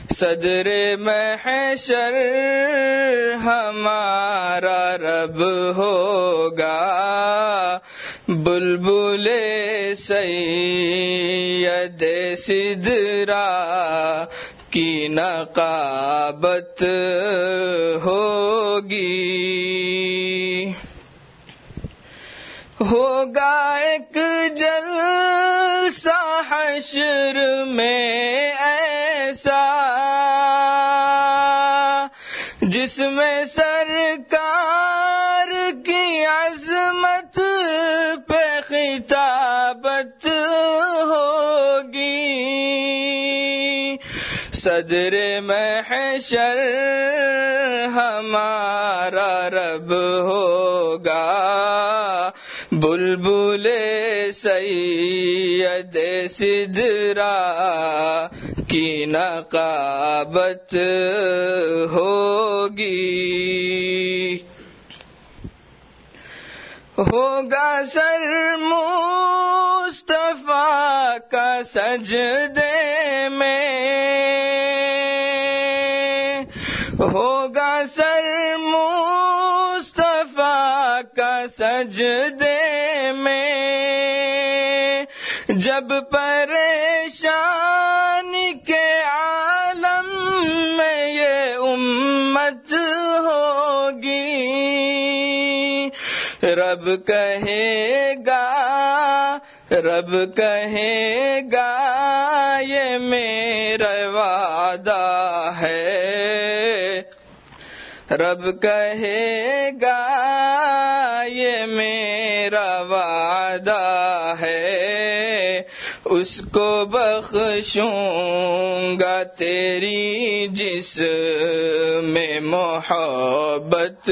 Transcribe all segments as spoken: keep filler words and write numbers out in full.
صدر محشر ہمارا رب ہوگا، بلبل سید سدرا کی نقابت ہوگی۔ ہوگا ایک جلسہ حشر میں ایسا جس میں سرکار کی عظمت پہ خطابت ہوگی۔ صدر محشر ہمارا رب ہوگا، بلبل سید سدرا کی نقابت ہوگی۔ ہوگا سر مصطفیٰ کا سجدے میں، ہوگا سر مصطفیٰ کا سجدے میں، جب پریشانی کے عالم میں یہ امت ہوگی۔ رب کہے گا رب کہے گا یہ میرا وعدہ ہے، رب کہے گا یہ میرا وعدہ ہے، اس کو بخشوں گا تیری جس میں محبت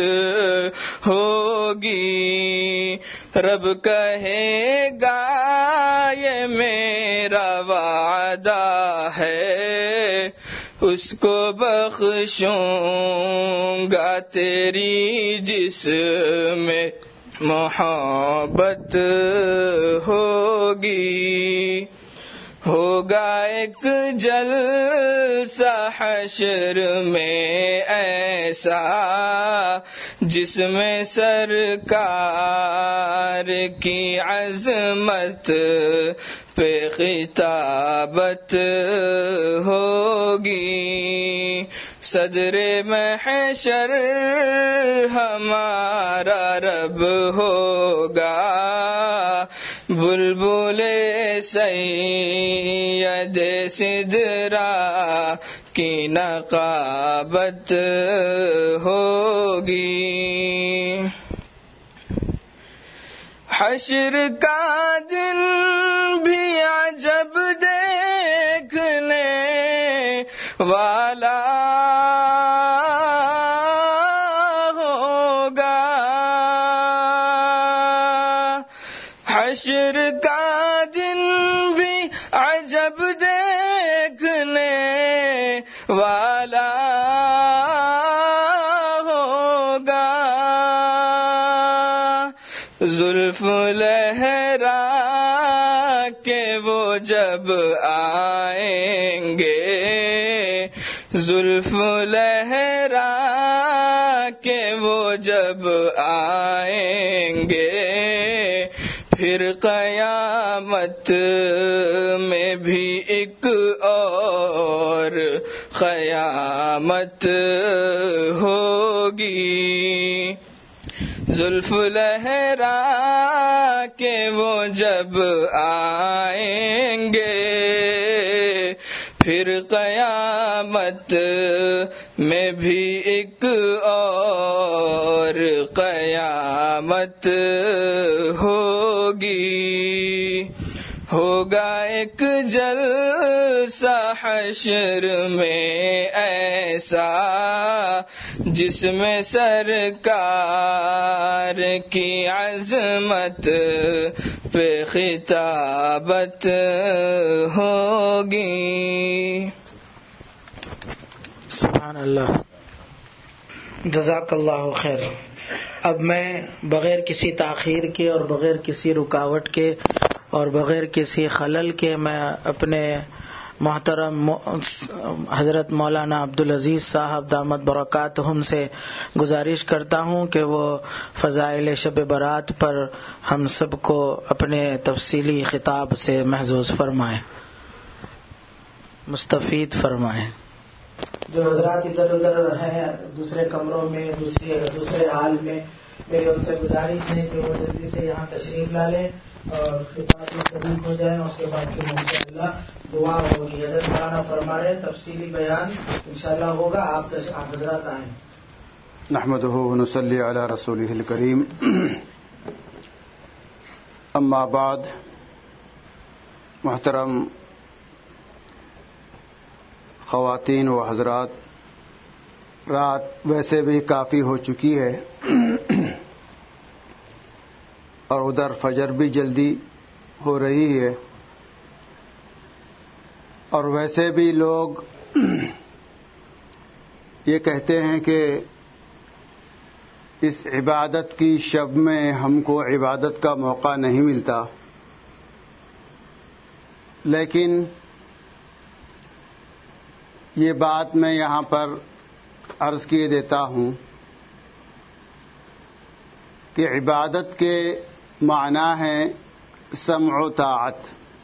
ہوگی۔ رب کہے گا یہ میرا وعدہ ہے، اس کو بخشوں گا تیری جس میں محبت ہوگی۔ ہوگا ایک جلسہ حشر میں ایسا جس میں سرکار کی عظمت پہ خطابت ہوگی۔ صدر محشر ہمارا رب ہوگا، بلبل سید سدرا کی نقابت ہوگی۔ حشر کا دن بھی عجب دیکھنے والا ہوگا، حشر کا دن بھی عجب دیکھنے والا ہوگا۔ زلف لہرا کے وہ جب آئیں گے، زلف لہرا کے وہ جب آئیں گے، پھر قیامت میں بھی ایک اور قیامت ہوگی۔ زلف لہرا کے وہ جب آئیں گے، پھر قیامت میں بھی ایک اور قیامت ہوگی۔ ہوگا ایک جلسہ حشر میں ایسا جس میں سرکار کی عظمت پہ خطابت ہوگی۔ سبحان اللہ، جزاک اللہ خیر۔ اب میں بغیر کسی تاخیر کے اور بغیر کسی رکاوٹ کے اور بغیر کسی خلل کے میں اپنے محترم حضرت مولانا عبدالعزیز صاحب دامت برکاتہم سے گزارش کرتا ہوں کہ وہ فضائل شب برات پر ہم سب کو اپنے تفصیلی خطاب سے محظوظ فرمائیں، مستفید فرمائیں۔ جو حضرات ادھر ادھر ہیں دوسرے کمروں میں، دوسرے دوسرے حال میں، میری ان سے گزارش ہے کہ وہ جلدی سے یہاں تشریف لا لیں اور خطاب بھی قبول ہو جائیں، اس کے بعد پھر انشاءاللہ دعا ہوگی۔ حضرت مولانا فرما رہے ہیں تفصیلی بیان انشاءاللہ ہوگا، آپ آپ حضرات آئیں۔ نحمده ونصلي على رسوله الكريم، اما بعد، محترم خواتین و حضرات، رات ویسے بھی کافی ہو چکی ہے اور ادھر فجر بھی جلدی ہو رہی ہے، اور ویسے بھی لوگ یہ کہتے ہیں کہ اس عبادت کی شب میں ہم کو عبادت کا موقع نہیں ملتا، لیکن یہ بات میں یہاں پر عرض کیے دیتا ہوں کہ عبادت کے معنی ہے سمع و طاعت،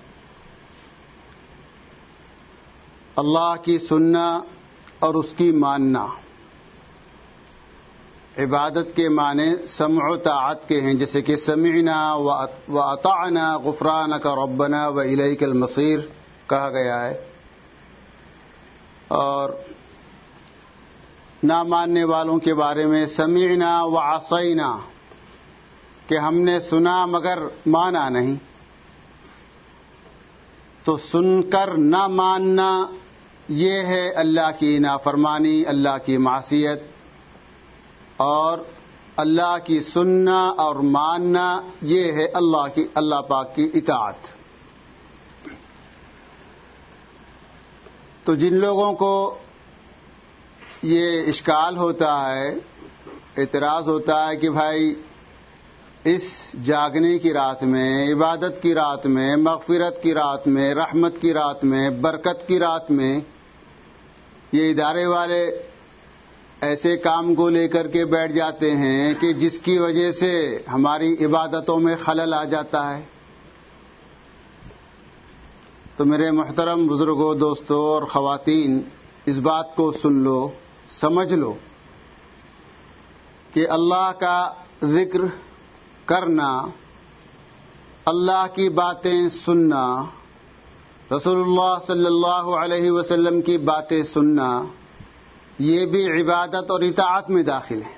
اللہ کی سننا اور اس کی ماننا۔ عبادت کے معنی سمع و طاعت کے ہیں، جیسے کہ سمعنا و اطعنا غفرانک ربنا و الیک المصیر کہا گیا ہے، اور نہ ماننے والوں کے بارے میں سمعنا و عصینا، کہ ہم نے سنا مگر مانا نہیں۔ تو سن کر نہ ماننا یہ ہے اللہ کی نافرمانی، اللہ کی معصیت، اور اللہ کی سننا اور ماننا یہ ہے اللہ کی اللہ پاک کی اطاعت۔ تو جن لوگوں کو یہ اشکال ہوتا ہے، اعتراض ہوتا ہے کہ بھائی اس جاگنے کی رات میں، عبادت کی رات میں، مغفرت کی رات میں، رحمت کی رات میں، برکت کی رات میں یہ ادارے والے ایسے کام کو لے کر کے بیٹھ جاتے ہیں کہ جس کی وجہ سے ہماری عبادتوں میں خلل آ جاتا ہے۔ تو میرے محترم بزرگوں، دوستوں اور خواتین، اس بات کو سن لو، سمجھ لو کہ اللہ کا ذکر کرنا، اللہ کی باتیں سننا، رسول اللہ صلی اللہ علیہ وسلم کی باتیں سننا، یہ بھی عبادت اور اطاعت میں داخل ہے۔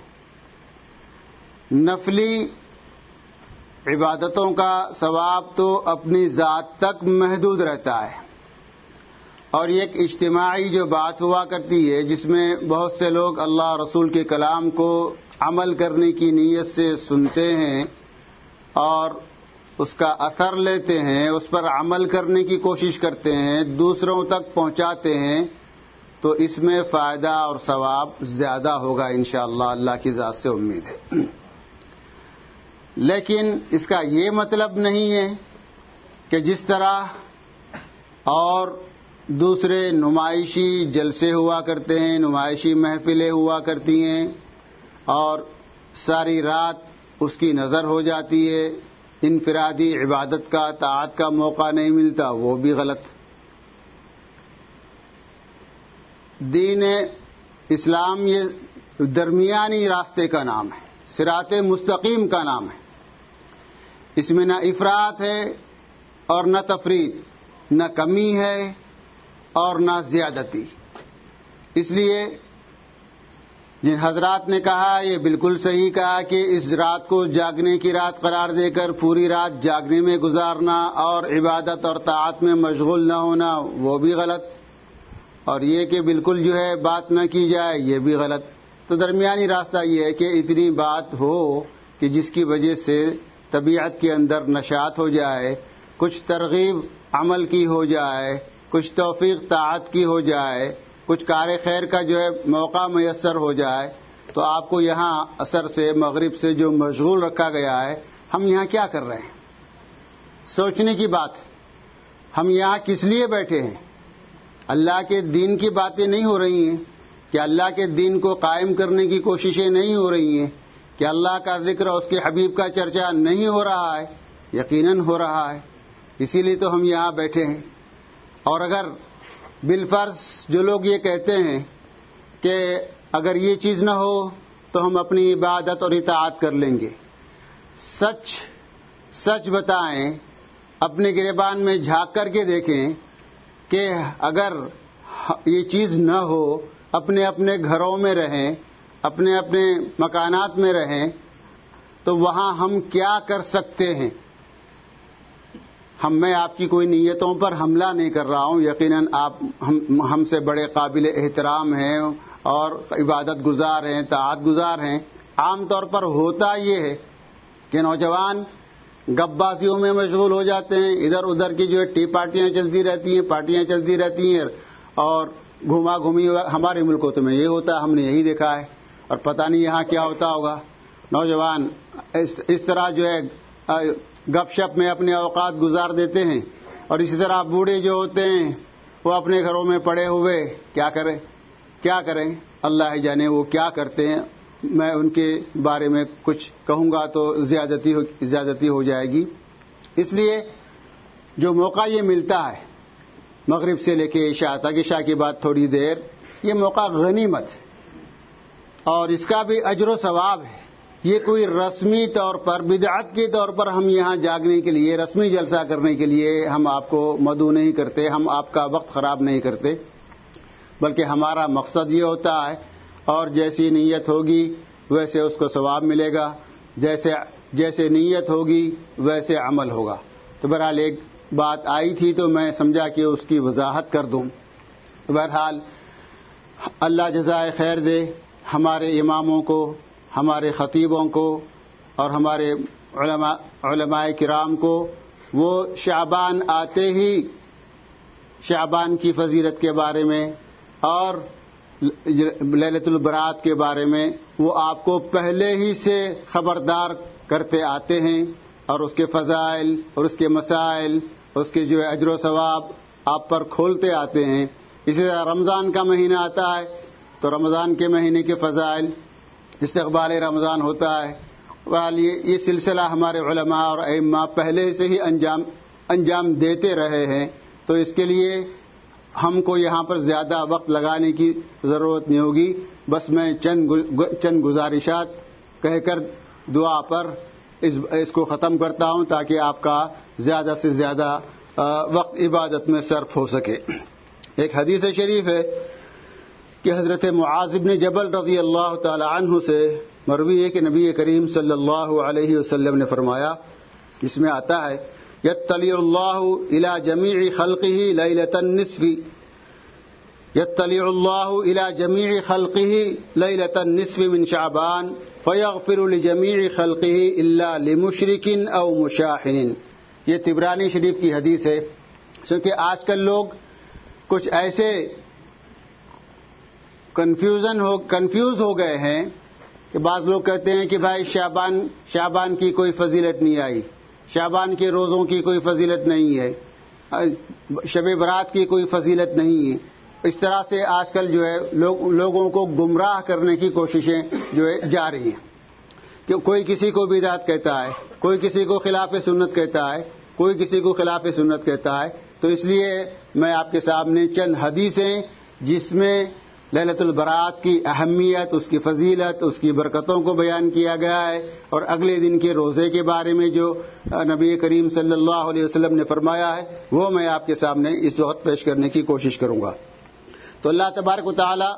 نفلی عبادتوں کا ثواب تو اپنی ذات تک محدود رہتا ہے، اور ایک اجتماعی جو بات ہوا کرتی ہے جس میں بہت سے لوگ اللہ رسول کے کلام کو عمل کرنے کی نیت سے سنتے ہیں اور اس کا اثر لیتے ہیں، اس پر عمل کرنے کی کوشش کرتے ہیں، دوسروں تک پہنچاتے ہیں، تو اس میں فائدہ اور ثواب زیادہ ہوگا انشاءاللہ، اللہ کی ذات سے امید ہے۔ لیکن اس کا یہ مطلب نہیں ہے کہ جس طرح اور دوسرے نمائشی جلسے ہوا کرتے ہیں، نمائشی محفلیں ہوا کرتی ہیں اور ساری رات اس کی نظر ہو جاتی ہے، انفرادی عبادت کا، طاعت کا موقع نہیں ملتا، وہ بھی غلط۔ دین اسلام یہ درمیانی راستے کا نام ہے، صراط مستقیم کا نام ہے۔ اس میں نہ افراط ہے اور نہ تفریط، نہ کمی ہے اور نہ زیادتی۔ اس لیے جن حضرات نے کہا، یہ بالکل صحیح کہا کہ اس رات کو جاگنے کی رات قرار دے کر پوری رات جاگنے میں گزارنا اور عبادت اور طاعت میں مشغول نہ ہونا وہ بھی غلط، اور یہ کہ بالکل جو ہے بات نہ کی جائے یہ بھی غلط۔ تو درمیانی راستہ یہ ہے کہ اتنی بات ہو کہ جس کی وجہ سے طبیعت کے اندر نشاط ہو جائے، کچھ ترغیب عمل کی ہو جائے، کچھ توفیق طاعت کی ہو جائے، کچھ کار خیر کا جو ہے موقع میسر ہو جائے۔ تو آپ کو یہاں عصر سے مغرب سے جو مشغول رکھا گیا ہے، ہم یہاں کیا کر رہے ہیں؟ سوچنے کی بات ہے، ہم یہاں کس لیے بیٹھے ہیں؟ اللہ کے دین کی باتیں نہیں ہو رہی ہیں، کہ اللہ کے دین کو قائم کرنے کی کوششیں نہیں ہو رہی ہیں، کہ اللہ کا ذکر اور اس کے حبیب کا چرچا نہیں ہو رہا ہے؟ یقیناً ہو رہا ہے، اسی لیے تو ہم یہاں بیٹھے ہیں۔ اور اگر بالفرض جو لوگ یہ کہتے ہیں کہ اگر یہ چیز نہ ہو تو ہم اپنی عبادت اور اطاعت کر لیں گے، سچ سچ بتائیں، اپنے گریبان میں جھانک کر کے دیکھیں کہ اگر یہ چیز نہ ہو، اپنے اپنے گھروں میں رہیں، اپنے اپنے مکانات میں رہیں، تو وہاں ہم کیا کر سکتے ہیں؟ ہم میں آپ کی کوئی نیتوں پر حملہ نہیں کر رہا ہوں، یقیناً آپ ہم ہم سے بڑے قابل احترام ہیں اور عبادت گزار ہیں، طاعت گزار ہیں۔ عام طور پر ہوتا یہ ہے کہ نوجوان گپ بازیوں میں مشغول ہو جاتے ہیں، ادھر ادھر کی جو ہے ٹی پارٹیاں چلتی رہتی ہیں، پارٹیاں چلتی رہتی ہیں، اور گھما گھومی ہمارے ملکوں میں یہ ہوتا ہے، ہم نے یہی دیکھا ہے، اور پتہ نہیں یہاں کیا ہوتا ہوگا۔ نوجوان اس, اس طرح جو ہے گپ شپ میں اپنے اوقات گزار دیتے ہیں، اور اسی طرح بوڑھے جو ہوتے ہیں وہ اپنے گھروں میں پڑے ہوئے کیا کریں کیا کریں اللہ ہی جانے وہ کیا کرتے ہیں۔ میں ان کے بارے میں کچھ کہوں گا تو زیادتی ہو زیادتی ہو جائے گی، اس لیے جو موقع یہ ملتا ہے مغرب سے لے کے عشاء تک، عشاء کے بعد تھوڑی دیر، یہ موقع غنیمت ہے اور اس کا بھی اجر و ثواب ہے۔ یہ کوئی رسمی طور پر، بدعت کے طور پر ہم یہاں جاگنے کے لیے، رسمی جلسہ کرنے کے لیے ہم آپ کو مدعو نہیں کرتے، ہم آپ کا وقت خراب نہیں کرتے، بلکہ ہمارا مقصد یہ ہوتا ہے، اور جیسی نیت ہوگی ویسے اس کو ثواب ملے گا، جیسے جیسے نیت ہوگی ویسے عمل ہوگا۔ تو بہرحال ایک بات آئی تھی تو میں سمجھا کہ اس کی وضاحت کر دوں۔ بہرحال اللہ جزائے خیر دے ہمارے اماموں کو، ہمارے خطیبوں کو اور ہمارے علماء علماء کرام کو، وہ شعبان آتے ہی شعبان کی فضیلت کے بارے میں اور لیلۃ البرات کے بارے میں وہ آپ کو پہلے ہی سے خبردار کرتے آتے ہیں، اور اس کے فضائل اور اس کے مسائل، اس کے جو اجر و ثواب آپ پر کھولتے آتے ہیں۔ اسی طرح رمضان کا مہینہ آتا ہے تو رمضان کے مہینے کے فضائل، استقبال رمضان ہوتا ہے، بہرحال یہ سلسلہ ہمارے علماء اور ائمہ پہلے سے ہی انجام انجام دیتے رہے ہیں، تو اس کے لیے ہم کو یہاں پر زیادہ وقت لگانے کی ضرورت نہیں ہوگی۔ بس میں چند چند گزارشات کہہ کر دعا پر اس اس کو ختم کرتا ہوں تاکہ آپ کا زیادہ سے زیادہ وقت عبادت میں صرف ہو سکے۔ ایک حدیث شریف ہے کہ حضرت معاذ بن جبل رضی اللہ تعالی عنہ سے مروی ہے کہ نبی کریم صلی اللہ علیہ وسلم نے فرمایا، اس میں آتا ہے یطلع اللہ الی جمیع خلقہ لیلۃ النصف یطلع اللہ الی جمیع خلقہ لیلۃ النصف من شعبان فیغفر لجمیع خلقہ الا لمشرک او مشاحن۔ یہ طبرانی شریف کی حدیث ہے، کیونکہ آج کل لوگ کچھ ایسے کنفیوژن ہو کنفیوز ہو گئے ہیں کہ بعض لوگ کہتے ہیں کہ بھائی شعبان شعبان کی کوئی فضیلت نہیں آئی، شعبان کے روزوں کی کوئی فضیلت نہیں ہے، شب برات کی کوئی فضیلت نہیں ہے۔ اس طرح سے آج کل جو ہے لوگ لوگوں کو گمراہ کرنے کی کوششیں جو ہے جاری ہیں، کہ کوئی کسی کو بدعت کہتا ہے، کوئی کسی کو خلاف سنت کہتا ہے، کوئی کسی کو خلاف سنت کہتا ہے۔ تو اس لیے میں آپ کے سامنے چند حدیثیں جس میں لیلۃ البرات کی اہمیت، اس کی فضیلت، اس کی برکتوں کو بیان کیا گیا ہے، اور اگلے دن کے روزے کے بارے میں جو نبی کریم صلی اللہ علیہ وسلم نے فرمایا ہے وہ میں آپ کے سامنے اس وقت پیش کرنے کی کوشش کروں گا۔ تو اللہ تبارک و تعالی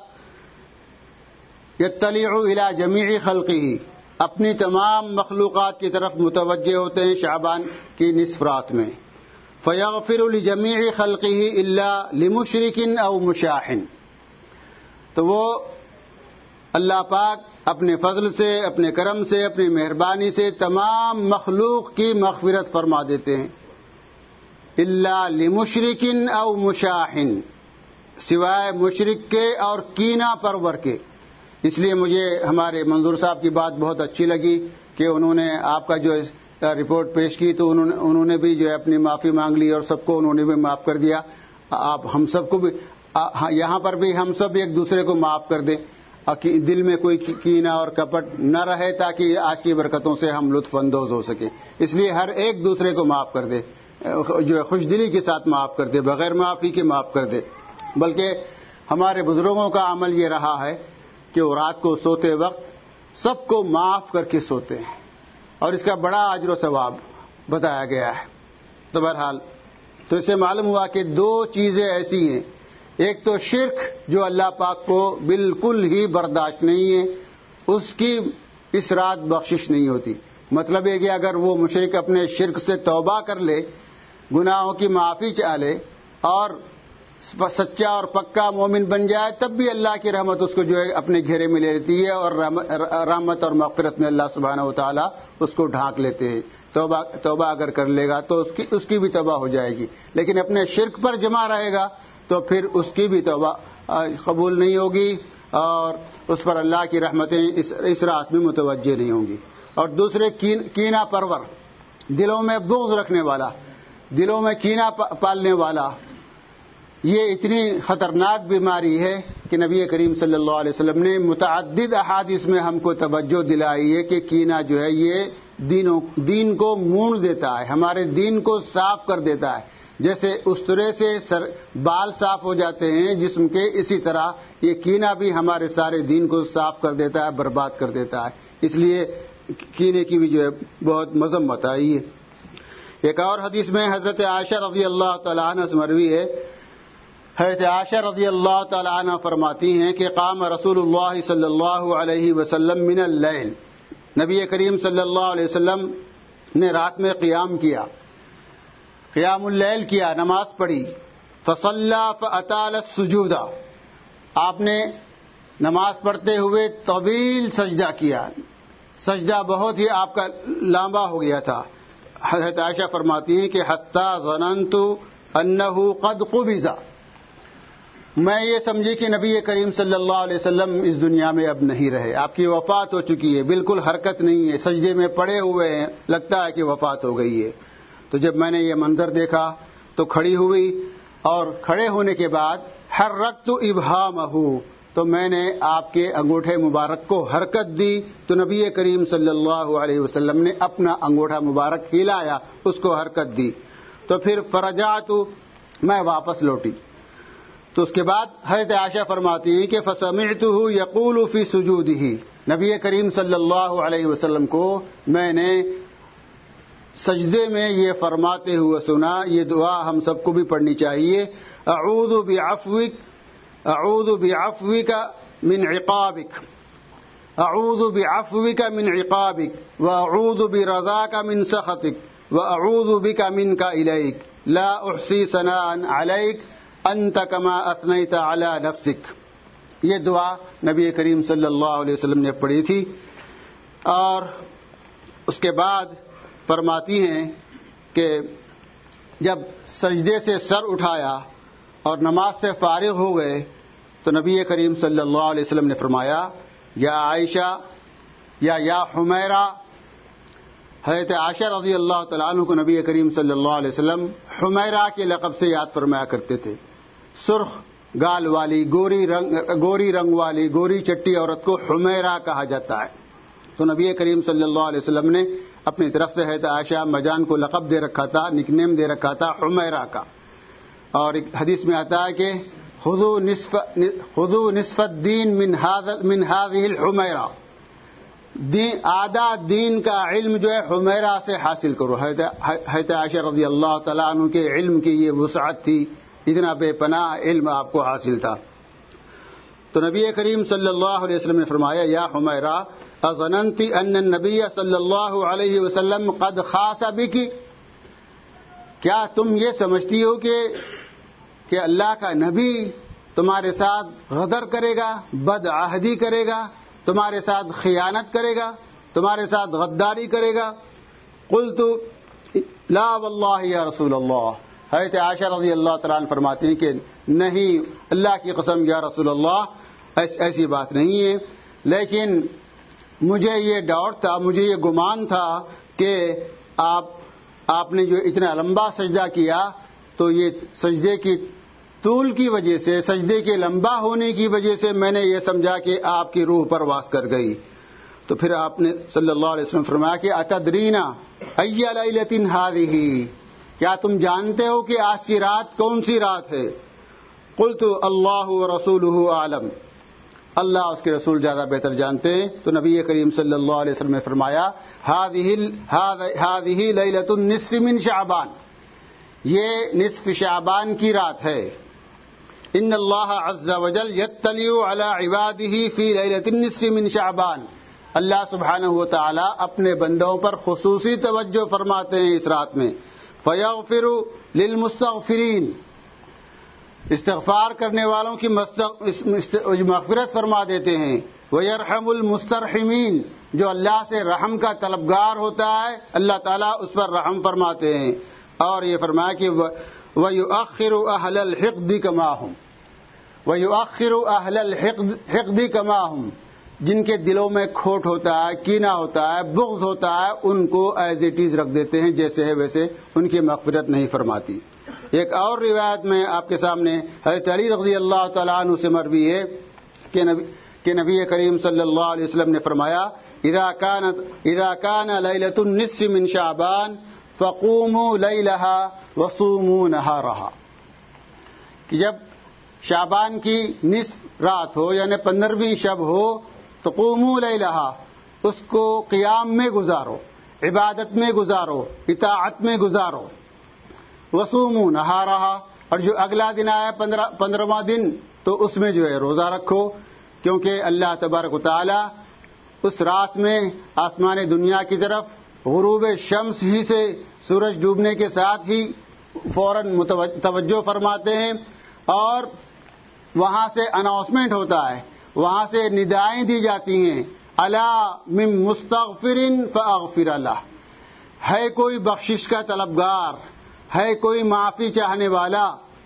یطلع الی جمیع خلقہ، اپنی تمام مخلوقات کی طرف متوجہ ہوتے ہیں شعبان کی نصف رات میں۔ فیغفر لجمیع خلقہ الا لمشرک او مشاحن، تو وہ اللہ پاک اپنے فضل سے، اپنے کرم سے، اپنی مہربانی سے تمام مخلوق کی مغفرت فرما دیتے ہیں، الا لمشرک او مشاحن، سوائے مشرک کے اور کینہ پرور کے۔ اس لیے مجھے ہمارے منظور صاحب کی بات بہت اچھی لگی کہ انہوں نے آپ کا جو رپورٹ پیش کی تو انہوں نے انہوں نے بھی جو ہے اپنی معافی مانگ لی اور سب کو انہوں نے بھی معاف کر دیا۔ آپ ہم سب کو بھی یہاں پر بھی ہم سب ایک دوسرے کو معاف کر دیں، دل میں کوئی کینہ اور کپٹ نہ رہے تاکہ آج کی برکتوں سے ہم لطف اندوز ہو سکیں. اس لیے ہر ایک دوسرے کو معاف کر دے، جو ہے خوش دلی کے ساتھ معاف کر دے، بغیر معافی کے معاف کر دے. بلکہ ہمارے بزرگوں کا عمل یہ رہا ہے کہ وہ رات کو سوتے وقت سب کو معاف کر کے سوتے ہیں، اور اس کا بڑا اجر و ثواب بتایا گیا ہے. تو بہرحال تو اس سے معلوم ہوا کہ دو چیزیں ایسی ہیں، ایک تو شرک جو اللہ پاک کو بالکل ہی برداشت نہیں ہے، اس کی اس رات بخشش نہیں ہوتی. مطلب ہے کہ اگر وہ مشرک اپنے شرک سے توبہ کر لے، گناہوں کی معافی چاہ لے اور سچا اور پکا مومن بن جائے، تب بھی اللہ کی رحمت اس کو جو ہے اپنے گھیرے میں لے لیتی ہے، اور رحمت اور مغفرت میں اللہ سبحانہ و تعالی اس کو ڈھانک لیتے ہیں. توبہ توبہ اگر کر لے گا تو اس کی اس کی بھی توبہ ہو جائے گی، لیکن اپنے شرک پر جمع رہے گا تو پھر اس کی بھی توبہ قبول نہیں ہوگی، اور اس پر اللہ کی رحمتیں اس, اس رات میں متوجہ نہیں ہوں گی. اور دوسرے کین, کینہ پرور، دلوں میں بغض رکھنے والا، دلوں میں کینہ پالنے والا، یہ اتنی خطرناک بیماری ہے کہ نبی کریم صلی اللہ علیہ وسلم نے متعدد احادیث میں ہم کو توجہ دلائی ہے کہ کینہ جو ہے یہ دینوں دین کو مونڈ دیتا ہے، ہمارے دین کو صاف کر دیتا ہے. جیسے استرے سے سر بال صاف ہو جاتے ہیں جسم کے، اسی طرح یہ کینہ بھی ہمارے سارے دین کو صاف کر دیتا ہے، برباد کر دیتا ہے. اس لیے کینے کی بھی جو ہے بہت مذمت آئی ہے. ایک اور حدیث میں حضرت عائشہ رضی اللہ تعالی عنہ سے مروی ہے، حضرت عائشہ رضی اللہ تعالی عنہ فرماتی ہیں کہ قام رسول اللہ صلی اللہ علیہ وسلم من اللیل، نبی کریم صلی اللہ علیہ وسلم نے رات میں قیام کیا، قیام اللیل کیا، نماز پڑھی. فصلی فاطال السجود، آپ نے نماز پڑھتے ہوئے طویل سجدہ کیا، سجدہ بہت ہی آپ کا لمبا ہو گیا تھا. حضرت عائشہ فرماتی ہیں کہ حتی ظننت انہ قد قبض، میں یہ سمجھی کہ نبی کریم صلی اللہ علیہ وسلم اس دنیا میں اب نہیں رہے، آپ کی وفات ہو چکی ہے، بالکل حرکت نہیں ہے، سجدے میں پڑے ہوئے ہیں، لگتا ہے کہ وفات ہو گئی ہے. تو جب میں نے یہ منظر دیکھا تو کھڑی ہوئی، اور کھڑے ہونے کے بعد حرکت ابہامہ، تو میں نے آپ کے انگوٹھے مبارک کو حرکت دی، تو نبی کریم صلی اللہ علیہ وسلم نے اپنا انگوٹھا مبارک ہلایا، اس کو حرکت دی. تو پھر فرجعت، میں واپس لوٹی. تو اس کے بعد حضرت عائشہ فرماتی ہیں کہ فسمعته یقول فی سجودہ، نبی کریم صلی اللہ علیہ وسلم کو میں نے سجدے میں یہ فرماتے ہوئے سنا. یہ دعا ہم سب کو بھی پڑھنی چاہیے. اعوذ بعفوک اعوذ بعفوک من عقابک، اعوذ بعفوک من عقابک، واعوذ برضاک من سخطک، واعوذ بک منک الیک، لا احصی ثناء علیک انت کما اثنیت علی نفسک. یہ دعا نبی کریم صلی اللہ علیہ وسلم نے پڑھی تھی. اور اس کے بعد فرماتی ہیں کہ جب سجدے سے سر اٹھایا اور نماز سے فارغ ہو گئے تو نبی کریم صلی اللہ علیہ وسلم نے فرمایا یا عائشہ یا یا حمیرہ. حضرت عائشہ رضی اللہ تعالیٰ عنہ کو نبی کریم صلی اللہ علیہ وسلم حمیرہ کے لقب سے یاد فرمایا کرتے تھے. سرخ گال والی، گوری رنگ گوری رنگ والی، گوری چٹی عورت کو حمیرہ کہا جاتا ہے. تو نبی کریم صلی اللہ علیہ وسلم نے اپنی طرف سے حضرت عائشہ مجان کو لقب دے رکھا تھا، نک نیم دے رکھا تھا حمیرہ کا. اور ایک حدیث میں آتا ہے کہ خذوا نصف خذوا نصف الدین من من هذه الحمیرہ، دین آدھا دین کا علم جو ہے حمیرہ سے حاصل کرو. حضرت عائشہ رضی اللہ تعالیٰ عنہ کے علم کی یہ وسعت تھی، اتنا بے پناہ علم آپ کو حاصل تھا. تو نبی کریم صلی اللہ علیہ وسلم نے فرمایا یا حمیرہ اظننت ان النبی صلی اللہ علیہ وسلم قد خاص بکی، کیا تم یہ سمجھتی ہو کہ کہ اللہ کا نبی تمہارے ساتھ غدر کرے گا، بدعہدی کرے گا، تمہارے ساتھ خیانت کرے گا، تمہارے ساتھ غداری کرے گا؟ قلت لا واللہ یا رسول اللہ. حضرت عائشہ رضی اللہ تعالیٰ عنہ فرماتی ہیں کہ نہیں، اللہ کی قسم یا رسول اللہ ایسی بات نہیں ہے، لیکن مجھے یہ ڈاؤٹ تھا، مجھے یہ گمان تھا کہ آپ آپ نے جو اتنا لمبا سجدہ کیا تو یہ سجدے کی طول کی وجہ سے، سجدے کے لمبا ہونے کی وجہ سے میں نے یہ سمجھا کہ آپ کی روح پرواز کر گئی۔ تو پھر آپ نے صلی اللہ علیہ وسلم فرمایا کہ اتدرینا ای لیلۃ ھذہ، کیا تم جانتے ہو کہ آج کی رات کون سی رات ہے؟ قلت اللہ ورسولہ اعلم، اللہ اس کے رسول زیادہ بہتر جانتے ہیں۔ تو نبی کریم صلی اللہ علیہ وسلم نے فرمایا ھذہ لیلۃ النصف من شعبان، یہ نصف شعبان کی رات ہے۔ ان اللہ عز وجل یطلع علی عبادہ فی لیلۃ النصف من شعبان، اللہ سبحانہ و تعالی اپنے بندوں پر خصوصی توجہ فرماتے ہیں اس رات میں۔ فیغفر للمستغفرین، استغفار کرنے والوں کی مغفرت فرما دیتے ہیں۔ ویرحم المسترحمین، جو اللہ سے رحم کا طلبگار ہوتا ہے اللہ تعالیٰ اس پر رحم فرماتے ہیں۔ اور یہ فرمایا کہ وَيُؤَخِّرُ أَهْلَ الْحِقْدِ كَمَا هُمْ وَيُؤَخِّرُ أَهْلَ الْحِقْدِ كَمَا هُمْ، جن کے دلوں میں کھوٹ ہوتا ہے، کینہ ہوتا ہے، بغض ہوتا ہے، ان کو ایز اٹ از رکھ دیتے ہیں، جیسے ہے ویسے، ان کی مغفرت نہیں فرماتی۔ ایک اور روایت میں آپ کے سامنے حضرت علی رضی اللہ تعالیٰ عنہ سے مروی ہے کہ نبی کہ نبی کریم صلی اللہ علیہ وسلم نے فرمایا اذا كانت اذا كان ليلة النصف من شعبان فقوموا ليلها وصوموا نهارها، کہ جب شعبان کی نصف رات ہو یعنی پندرہویں شب ہو تو قوموا لیلها، اس کو قیام میں گزارو، عبادت میں گزارو، اطاعت میں گزارو۔ وصوموا نهارها، اور جو اگلا دن آیا پندرہواں دن تو اس میں جو ہے روزہ رکھو، کیونکہ اللہ تبارک و تعالی اس رات میں آسمان دنیا کی طرف غروب شمس ہی سے سورج ڈوبنے کے ساتھ ہی فوراً توجہ فرماتے ہیں، اور وہاں سے اناؤنسمنٹ ہوتا ہے، وہاں سے ندائیں دی جاتی ہیں، الا من مستغفر فاغفر لہ، ہے کوئی بخشش کا طلبگار، ہے کوئی معافی چاہنے والا،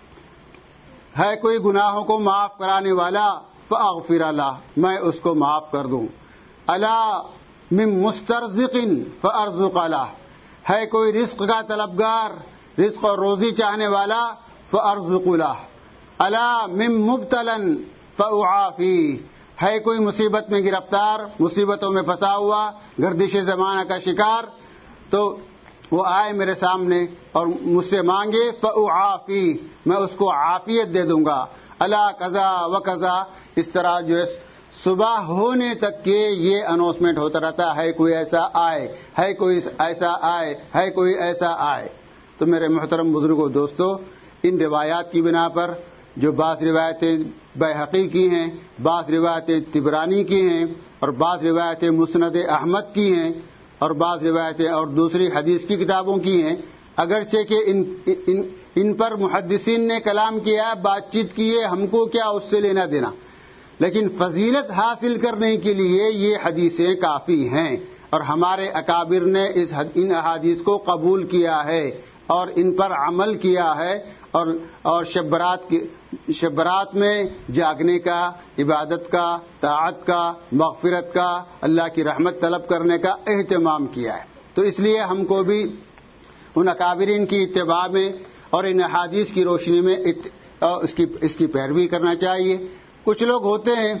ہے کوئی گناہوں کو معاف کرانے والا، فاغفر لہ، میں اس کو معاف کر دوں۔ الا من مسترزق فارزق لہ، ہے کوئی رزق کا طلبگار، رزق اور روزی چاہنے والا، فارزق لہ۔ الا من مبتلا فاعافی، ہے کوئی مصیبت میں گرفتار، مصیبتوں میں پھنسا ہوا، گردش زمانہ کا شکار، تو وہ آئے میرے سامنے اور مجھ سے مانگے، فاعافی، میں اس کو عافیت دے دوں گا۔ الا قضا و قضا، اس طرح جو ہے صبح ہونے تک کے یہ اناؤنسمنٹ ہوتا رہتا ہے، کوئی ایسا آئے، ہے کوئی ایسا آئے، ہے کوئی ایسا آئے۔ تو میرے محترم بزرگوں دوستو، ان روایات کی بنا پر، جو بعض روایتیں بیہقی کی ہیں، بعض روایتیں طبرانی کی ہیں، اور بعض روایتیں مسند احمد کی ہیں، اور بعض روایتیں اور دوسری حدیث کی کتابوں کی ہیں، اگرچہ کہ ان ان, ان پر محدثین نے کلام کیا، بات چیت کی ہے، ہم کو کیا اس سے لینا دینا، لیکن فضیلت حاصل کرنے کے لیے یہ حدیثیں کافی ہیں، اور ہمارے اکابر نے اس ان احادیث کو قبول کیا ہے اور ان پر عمل کیا ہے، اور اور شب برات کی شب برات میں جاگنے کا، عبادت کا، طاعت کا، مغفرت کا، اللہ کی رحمت طلب کرنے کا اہتمام کیا ہے۔ تو اس لیے ہم کو بھی ان اکابرین کی اتباع میں اور ان احادیث کی روشنی میں اس کی اس کی پیروی کرنا چاہیے۔ کچھ لوگ ہوتے ہیں،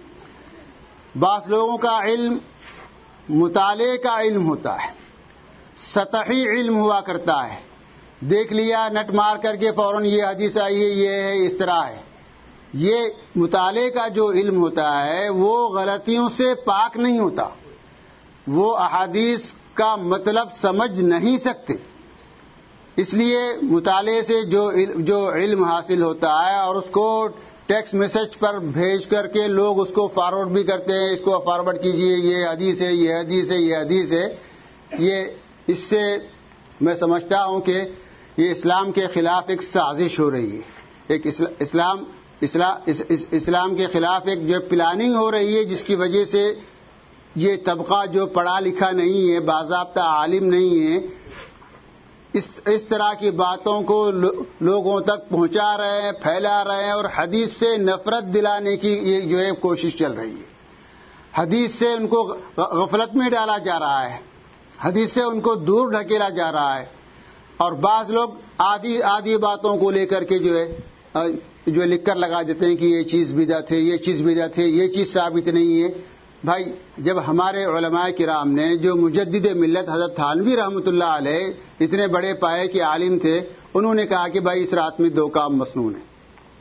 بعض لوگوں کا علم مطالعے کا علم ہوتا ہے، سطحی علم ہوا کرتا ہے، دیکھ لیا نٹ مار کر کے فوراً یہ حدیث آئی ہے، یہ ہے، اس طرح ہے۔ یہ مطالعے کا جو علم ہوتا ہے وہ غلطیوں سے پاک نہیں ہوتا، وہ احادیث کا مطلب سمجھ نہیں سکتے۔ اس لیے مطالعے سے جو جو علم حاصل ہوتا ہے اور اس کو ٹیکسٹ میسج پر بھیج کر کے لوگ اس کو فارورڈ بھی کرتے ہیں، اس کو فارورڈ کیجئے، یہ حدیث ہے، یہ حدیث ہے، یہ حدیث ہے، یہ اس سے میں سمجھتا ہوں کہ یہ اسلام کے خلاف ایک سازش ہو رہی ہے، ایک اسلام اسلام اسلام کے خلاف ایک جو پلاننگ ہو رہی ہے، جس کی وجہ سے یہ طبقہ جو پڑھا لکھا نہیں ہے، باضابطہ عالم نہیں ہے، اس اس طرح کی باتوں کو لوگوں تک پہنچا رہے ہیں، پھیلا رہے ہیں، اور حدیث سے نفرت دلانے کی یہ جو ہے کوشش چل رہی ہے۔ حدیث سے ان کو غفلت میں ڈالا جا رہا ہے، حدیث سے ان کو دور ڈھکیلا جا رہا ہے، اور بعض لوگ آدھی آدھی باتوں کو لے کر کے جو ہے جو لکھ کر لگا دیتے ہیں کہ یہ چیز بدعت ہے، یہ چیز بدعت ہے، یہ چیز ثابت نہیں ہے. بھائی جب ہمارے علماء کرام نے، جو مجدد ملت حضرت تھانوی رحمۃ اللہ علیہ اتنے بڑے پائے کے عالم تھے، انہوں نے کہا کہ بھائی اس رات میں دو کام مسنون ہیں،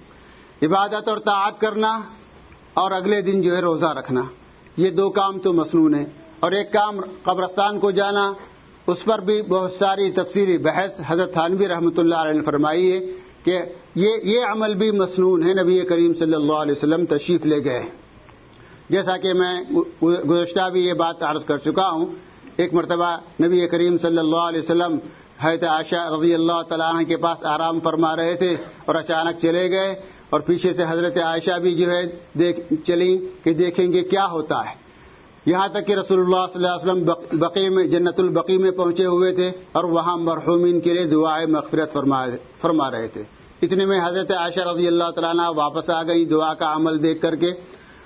عبادت اور طاعت کرنا اور اگلے دن جو ہے روزہ رکھنا، یہ دو کام تو مسنون ہیں. اور ایک کام قبرستان کو جانا، اس پر بھی بہت ساری تفصیلی بحث حضرت تھانوی رحمۃ اللہ علیہ نے فرمائی ہے کہ یہ یہ عمل بھی مسنون ہے. نبی کریم صلی اللہ علیہ وسلم تشریف لے گئے ہیں. جیسا کہ میں گزشتہ بھی یہ بات عرض کر چکا ہوں، ایک مرتبہ نبی کریم صلی اللہ علیہ وسلم حضرت عائشہ رضی اللہ تعالیٰ عنہ کے پاس آرام فرما رہے تھے اور اچانک چلے گئے، اور پیچھے سے حضرت عائشہ بھی جو ہے دیکھ چلی کہ دیکھیں گے کیا ہوتا ہے. یہاں تک کہ رسول اللہ صلی اللہ علیہ وسلم بقیع میں، جنت البقیع میں پہنچے ہوئے تھے اور وہاں مرحومین کے لیے دعائے مغفرت فرما رہے تھے. اتنے میں حضرت عائشہ رضی اللہ تعالیٰ عنہ واپس آ گئی دعا کا عمل دیکھ کر کے،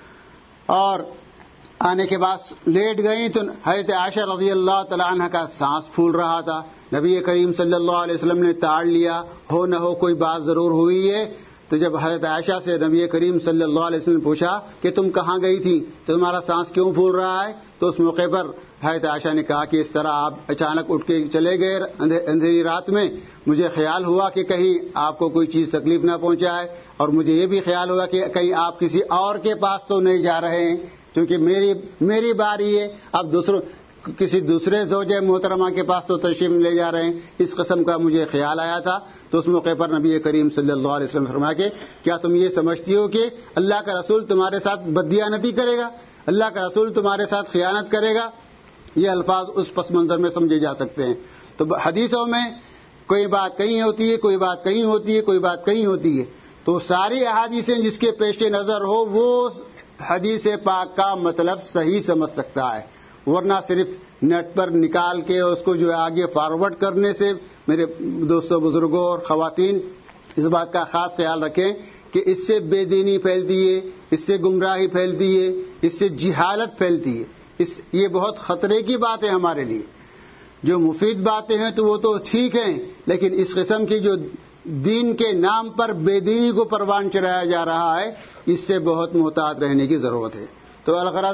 اور آنے کے بعد لیٹ گئیں تو حضرت عائشہ رضی اللہ تعالیٰ عنہ کا سانس پھول رہا تھا. نبی کریم صلی اللہ علیہ وسلم نے تاڑ لیا، ہو نہ ہو کوئی بات ضرور ہوئی ہے. تو جب حضرت عائشہ سے نبی کریم صلی اللہ علیہ وسلم نے پوچھا کہ تم کہاں گئی تھی، تو تمہارا سانس کیوں پھول رہا ہے، تو اس موقع پر حضرت عائشہ نے کہا کہ اس طرح آپ اچانک اٹھ کے چلے گئے اندھیری رات میں، مجھے خیال ہوا کہ کہیں آپ کو کوئی چیز تکلیف نہ پہنچائے، اور مجھے یہ بھی خیال ہوا کہ کہیں آپ کسی اور کے پاس تو نہیں جا رہے ہیں، کیونکہ میری میری باری ہے، اب دوسروں کسی دوسرے زوجہ محترمہ کے پاس تو تشریف لے جا رہے ہیں، اس قسم کا مجھے خیال آیا تھا. تو اس موقع پر نبی کریم صلی اللہ علیہ وسلم فرمایا کہ کیا تم یہ سمجھتی ہو کہ اللہ کا رسول تمہارے ساتھ بددیانتی کرے گا، اللہ کا رسول تمہارے ساتھ خیانت کرے گا؟ یہ الفاظ اس پس منظر میں سمجھے جا سکتے ہیں. تو حدیثوں میں کوئی بات کہیں ہوتی ہے، کوئی بات کہیں ہوتی ہے، کوئی بات کہیں ہوتی ہے، تو ساری احادیثیں جس کے پیش نظر ہو وہ حدیث پاک کا مطلب صحیح سمجھ سکتا ہے، ورنہ صرف نیٹ پر نکال کے اس کو جو ہے آگے فارورڈ کرنے سے. میرے دوستوں، بزرگوں اور خواتین اس بات کا خاص خیال رکھیں کہ اس سے بے دینی پھیلتی ہے، اس سے گمراہی پھیلتی ہے، اس سے جہالت پھیلتی ہے. اس یہ بہت خطرے کی بات ہے ہمارے لیے. جو مفید باتیں ہیں تو وہ تو ٹھیک ہیں، لیکن اس قسم کی جو دین کے نام پر بے دینی کو پروان چڑھایا جا رہا ہے، اس سے بہت محتاط رہنے کی ضرورت ہے. تو الغرض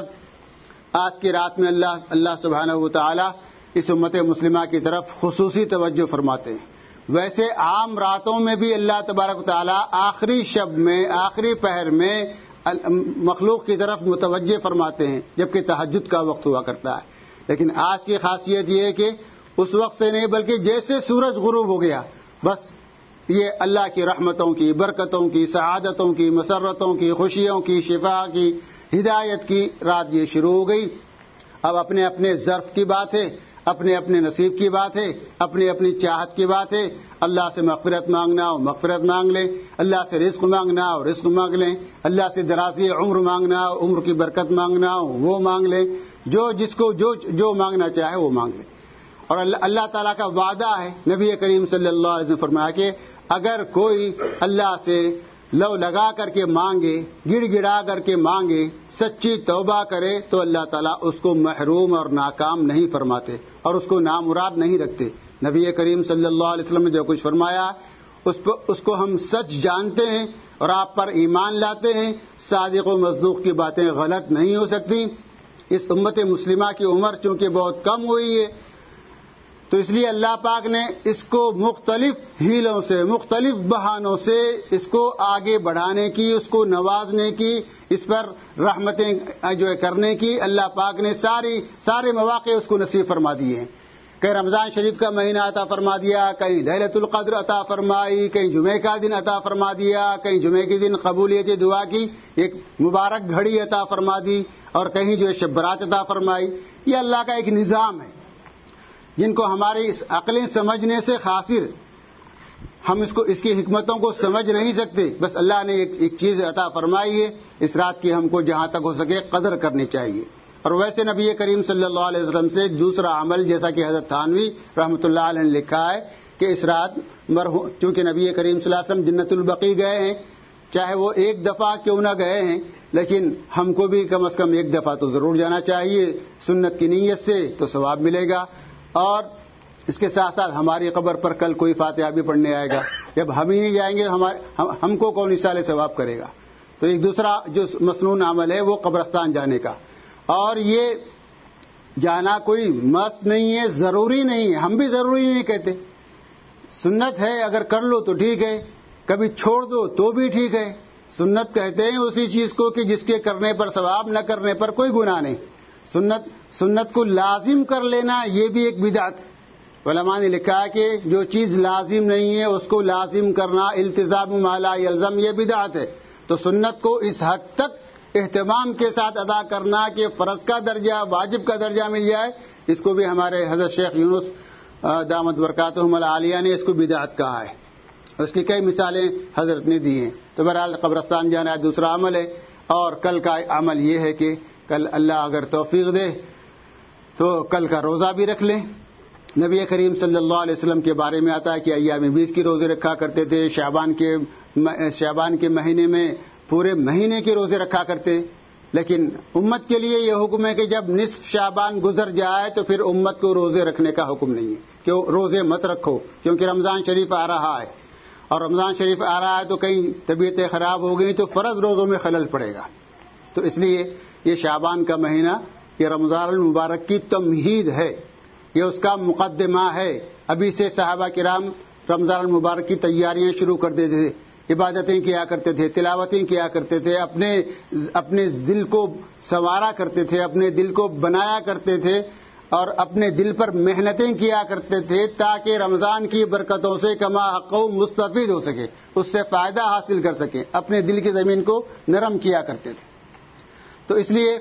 آج کی رات میں اللہ اللہ سبحانہ و تعالی اس امت مسلمہ کی طرف خصوصی توجہ فرماتے ہیں. ویسے عام راتوں میں بھی اللہ تبارک و تعالی آخری شب میں، آخری پہر میں مخلوق کی طرف متوجہ فرماتے ہیں، جبکہ تہجد کا وقت ہوا کرتا ہے. لیکن آج کی خاصیت یہ ہے کہ اس وقت سے نہیں، بلکہ جیسے سورج غروب ہو گیا بس یہ اللہ کی رحمتوں کی، برکتوں کی، سعادتوں کی، مسرتوں کی، خوشیوں کی، شفا کی، ہدایت کی رات یہ شروع ہو گئی. اب اپنے اپنے ظرف کی بات ہے، اپنے اپنے نصیب کی بات ہے، اپنی اپنی چاہت کی بات ہے. اللہ سے مغفرت مانگنا ہو مغفرت مانگ لیں، اللہ سے رزق مانگنا ہو رزق مانگ لیں، اللہ سے درازی عمر مانگنا ہو، عمر کی برکت مانگنا ہو وہ مانگ لیں، جو جس کو جو جو مانگنا چاہے وہ مانگ لیں. اور اللہ اللہ تعالیٰ کا وعدہ ہے، نبی کریم صلی اللہ علیہ وسلم فرمایا کہ اگر کوئی اللہ سے لو لگا کر کے مانگے، گڑ گڑا کر کے مانگے، سچی توبہ کرے تو اللہ تعالیٰ اس کو محروم اور ناکام نہیں فرماتے اور اس کو نامراد نہیں رکھتے. نبی کریم صلی اللہ علیہ وسلم نے جو کچھ فرمایا اس اس کو ہم سچ جانتے ہیں اور آپ پر ایمان لاتے ہیں. صادق و مصدوق کی باتیں غلط نہیں ہو سکتی. اس امت مسلمہ کی عمر چونکہ بہت کم ہوئی ہے تو اس لیے اللہ پاک نے اس کو مختلف ہیلوں سے، مختلف بہانوں سے اس کو آگے بڑھانے کی، اس کو نوازنے کی، اس پر رحمتیں جو ہے کرنے کی اللہ پاک نے ساری سارے مواقع اس کو نصیب فرما دیے ہیں. کہیں رمضان شریف کا مہینہ عطا فرما دیا، کہیں لیلۃ القدر عطا فرمائی، کہیں جمعے کا دن عطا فرما دیا، کہیں جمعے کے دن قبولیت دعا کی ایک مبارک گھڑی عطا فرما دی، اور کہیں جو ہے شب برات عطا فرمائی. یہ اللہ کا ایک نظام ہے جن کو ہماری اس عقلیں سمجھنے سے خاصر، ہم اس کو اس کی حکمتوں کو سمجھ نہیں سکتے. بس اللہ نے ایک ایک چیز عطا فرمائی ہے، اس رات کی ہم کو جہاں تک ہو سکے قدر کرنی چاہیے. اور ویسے نبی کریم صلی اللہ علیہ وسلم سے دوسرا عمل، جیسا کہ حضرت تھانوی رحمۃ اللہ علیہ نے لکھا ہے کہ اس رات مرحوم، چونکہ نبی کریم صلی اللہ علیہ وسلم جنت البقیع گئے ہیں، چاہے وہ ایک دفعہ کیوں نہ گئے ہیں، لیکن ہم کو بھی کم از کم ایک دفعہ تو ضرور جانا چاہیے سنت کی نیت سے، تو ثواب ملے گا. اور اس کے ساتھ ساتھ ہماری قبر پر کل کوئی فاتحہ بھی پڑھنے آئے گا. جب ہم ہی نہیں جائیں گے ہمارے ہم کو کون ایصال ثواب کرے گا؟ تو ایک دوسرا جو مسنون عمل ہے وہ قبرستان جانے کا. اور یہ جانا کوئی مست نہیں ہے، ضروری نہیں ہے. ہم بھی ضروری نہیں کہتے، سنت ہے، اگر کر لو تو ٹھیک ہے، کبھی چھوڑ دو تو بھی ٹھیک ہے. سنت کہتے ہیں اسی چیز کو کہ جس کے کرنے پر ثواب، نہ کرنے پر کوئی گناہ نہیں. سنت سنت کو لازم کر لینا یہ بھی ایک بدعت. علماء نے لکھا ہے کہ جو چیز لازم نہیں ہے اس کو لازم کرنا، التزام ما لا یلزم، یہ بدعت ہے. تو سنت کو اس حد تک اہتمام کے ساتھ ادا کرنا کہ فرض کا درجہ، واجب کا درجہ مل جائے، اس کو بھی ہمارے حضرت شیخ یونس دامت برکاتہم العالیہ نے اس کو بدعت کہا ہے. اس کی کئی مثالیں حضرت نے دی ہیں. تو بہرحال قبرستان جانا دوسرا عمل ہے. اور کل کا عمل یہ ہے کہ کل اللہ اگر توفیق دے تو کل کا روزہ بھی رکھ لیں. نبی کریم صلی اللہ علیہ وسلم کے بارے میں آتا ہے کہ ایام بیس کی روزے رکھا کرتے تھے، شعبان کے شعبان کے مہینے میں پورے مہینے کے روزے رکھا کرتے. لیکن امت کے لیے یہ حکم ہے کہ جب نصف شعبان گزر جائے تو پھر امت کو روزے رکھنے کا حکم نہیں ہے کہ روزے مت رکھو، کیونکہ رمضان شریف آ رہا ہے. اور رمضان شریف آ رہا ہے تو کئی طبیعتیں خراب ہو گئی تو فرض روزوں میں خلل پڑے گا. تو اس لیے یہ شعبان کا مہینہ یہ رمضان المبارک کی تمہید ہے، یہ اس کا مقدمہ ہے. ابھی سے صحابہ کرام رمضان المبارک کی تیاریاں شروع کر دیتے تھے، عبادتیں کیا کرتے تھے، تلاوتیں کیا کرتے تھے، اپنے اپنے دل کو سنوارا کرتے تھے، اپنے دل کو بنایا کرتے تھے اور اپنے دل پر محنتیں کیا کرتے تھے تاکہ رمضان کی برکتوں سے کما حقو مستفید ہو سکے، اس سے فائدہ حاصل کر سکے. اپنے دل کی زمین کو نرم کیا کرتے تھے. تو اس لیے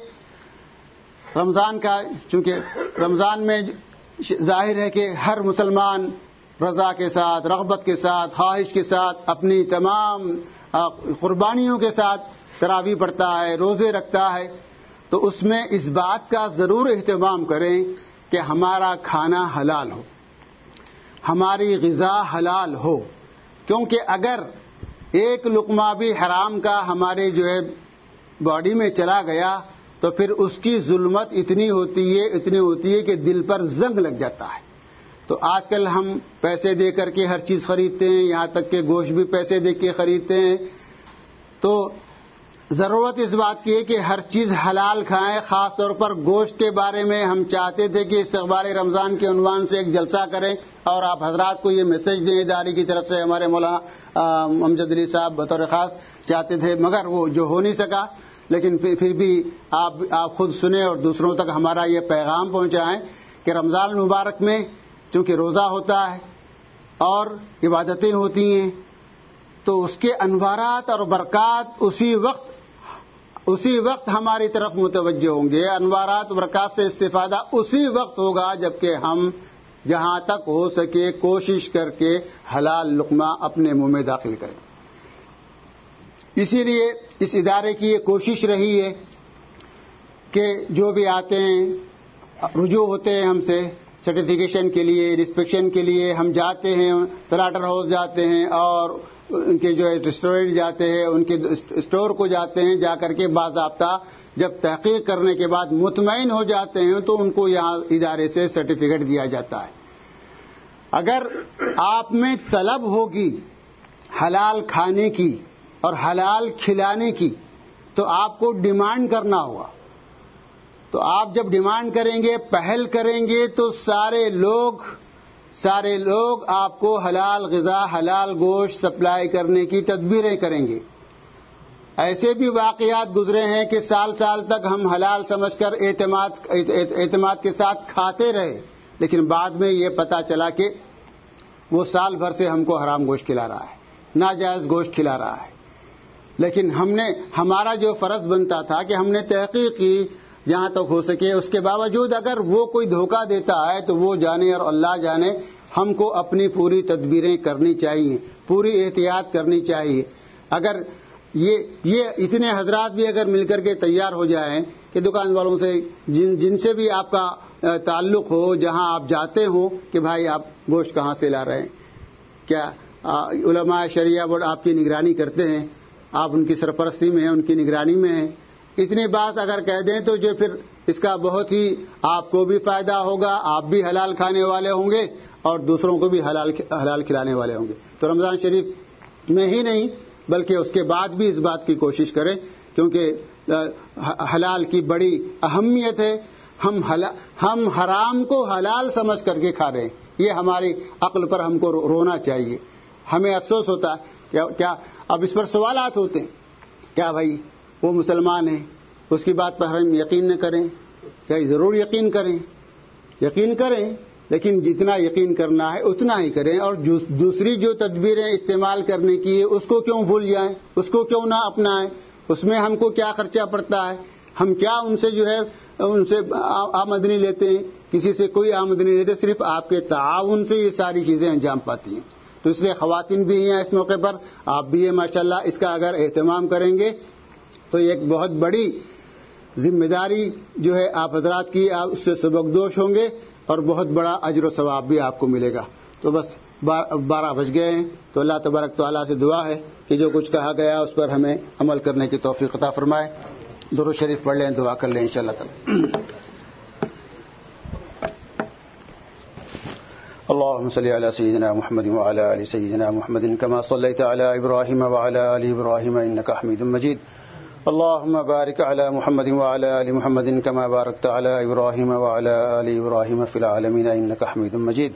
رمضان کا، چونکہ رمضان میں ظاہر ہے کہ ہر مسلمان رضا کے ساتھ، رغبت کے ساتھ، خواہش کے ساتھ، اپنی تمام قربانیوں کے ساتھ تراویح پڑھتا ہے، روزے رکھتا ہے. تو اس میں اس بات کا ضرور اہتمام کریں کہ ہمارا کھانا حلال ہو، ہماری غذا حلال ہو. کیونکہ اگر ایک لقمہ بھی حرام کا ہمارے جو ہے باڈی میں چلا گیا تو پھر اس کی ظلمت اتنی ہوتی ہے اتنی ہوتی ہے کہ دل پر زنگ لگ جاتا ہے. تو آج کل ہم پیسے دے کر کے ہر چیز خریدتے ہیں، یہاں تک کہ گوشت بھی پیسے دے کے خریدتے ہیں. تو ضرورت اس بات کی ہے کہ ہر چیز حلال کھائیں. خاص طور پر گوشت کے بارے میں ہم چاہتے تھے کہ استقبال رمضان کے عنوان سے ایک جلسہ کریں اور آپ حضرات کو یہ میسج دیں ادارے کی طرف سے. ہمارے مولانا امجد علی صاحب بطور خاص چاہتے تھے مگر وہ جو ہو نہیں سکا. لیکن پھر بھی آپ آپ خود سنیں اور دوسروں تک ہمارا یہ پیغام پہنچائیں کہ رمضان المبارک میں چونکہ روزہ ہوتا ہے اور عبادتیں ہوتی ہیں تو اس کے انوارات اور برکات اسی وقت اسی وقت ہماری طرف متوجہ ہوں گے. انوارات برکات سے استفادہ اسی وقت ہوگا جبکہ ہم جہاں تک ہو سکے کوشش کر کے حلال لقمہ اپنے منہ میں داخل کریں. اسی لیے اس ادارے کی یہ کوشش رہی ہے کہ جو بھی آتے ہیں رجوع ہوتے ہیں ہم سے سرٹیفیکیشن کے لیے، انسپیکشن کے لیے، ہم جاتے ہیں سلاٹر ہاؤس جاتے ہیں اور ان کے جو ہے ریسٹورینٹ جاتے ہیں، ان کے اسٹور کو جاتے ہیں. جا کر کے باضابطہ جب تحقیق کرنے کے بعد مطمئن ہو جاتے ہیں تو ان کو یہاں ادارے سے سرٹیفکیٹ دیا جاتا ہے. اگر آپ میں طلب ہوگی حلال کھانے کی اور حلال کھلانے کی تو آپ کو ڈیمانڈ کرنا ہوگا. تو آپ جب ڈیمانڈ کریں گے، پہل کریں گے تو سارے لوگ سارے لوگ آپ کو حلال غذا، حلال گوشت سپلائی کرنے کی تدبیریں کریں گے. ایسے بھی واقعات گزرے ہیں کہ سال سال تک ہم حلال سمجھ کر اعتماد اعتماد کے ساتھ کھاتے رہے، لیکن بعد میں یہ پتہ چلا کہ وہ سال بھر سے ہم کو حرام گوشت کھلا رہا ہے، ناجائز گوشت کھلا رہا ہے. لیکن ہم نے ہمارا جو فرض بنتا تھا کہ ہم نے تحقیق کی جہاں تک ہو سکے، اس کے باوجود اگر وہ کوئی دھوکہ دیتا ہے تو وہ جانے اور اللہ جانے. ہم کو اپنی پوری تدبیریں کرنی چاہیے، پوری احتیاط کرنی چاہیے. اگر یہ یہ اتنے حضرات بھی اگر مل کر کے تیار ہو جائیں کہ دکان والوں سے جن جن سے بھی آپ کا تعلق ہو، جہاں آپ جاتے ہوں کہ بھائی آپ گوشت کہاں سے لا رہے ہیں، کیا علماء شریعہ بورڈ آپ کی نگرانی کرتے ہیں، آپ ان کی سرپرستی میں ہیں، ان کی نگرانی میں ہیں. اتنی بات اگر کہہ دیں تو جو پھر اس کا بہت ہی آپ کو بھی فائدہ ہوگا، آپ بھی حلال کھانے والے ہوں گے اور دوسروں کو بھی حلال حلال کھلانے والے ہوں گے. تو رمضان شریف میں ہی نہیں بلکہ اس کے بعد بھی اس بات کی کوشش کریں, کیونکہ حلال کی بڑی اہمیت ہے. ہم ہم حرام کو حلال سمجھ کر کے کھا رہے ہیں. یہ ہماری عقل پر ہم کو رونا چاہیے. ہمیں افسوس ہوتا ہے کیا اب اس پر سوالات ہوتے ہیں, کیا بھائی وہ مسلمان ہے, اس کی بات پر ہم یقین نہ کریں؟ کیا ضرور یقین کریں, یقین کریں, لیکن جتنا یقین کرنا ہے اتنا ہی کریں. اور دوسری جو تدبیریں استعمال کرنے کی ہے اس کو کیوں بھول جائیں, اس کو کیوں نہ اپنائیں؟ اس میں ہم کو کیا خرچہ پڑتا ہے؟ ہم کیا ان سے جو ہے ان سے آمدنی لیتے ہیں؟ کسی سے کوئی آمدنی لیتے, صرف آپ کے تعاون سے یہ ساری چیزیں انجام پاتی ہیں. تو اس لیے خواتین بھی ہیں اس موقع پر, آپ بھی ہیں ماشاءاللہ. اس کا اگر اہتمام کریں گے تو ایک بہت بڑی ذمہ داری جو ہے آپ حضرات کی, آپ اس سے سبکدوش ہوں گے اور بہت بڑا اجر و ثواب بھی آپ کو ملے گا. تو بس بارہ بج گئے ہیں, تو اللہ تبارک تعالیٰ سے دعا ہے کہ جو کچھ کہا گیا اس پر ہمیں عمل کرنے کی توفیق عطا فرمائے. درود شریف پڑھ لیں, دعا کر لیں انشاءاللہ تعالی. اللهم صل على سيدنا محمد وعلى آل سيدنا محمد كما صليت على إبراهيم وعلى آل إبراهيم إنك حميد مجيد. اللهم بارك على محمد وعلى آل محمد كما باركت على إبراهيم وعلى آل إبراهيم في العالمين إنك حميد مجيد.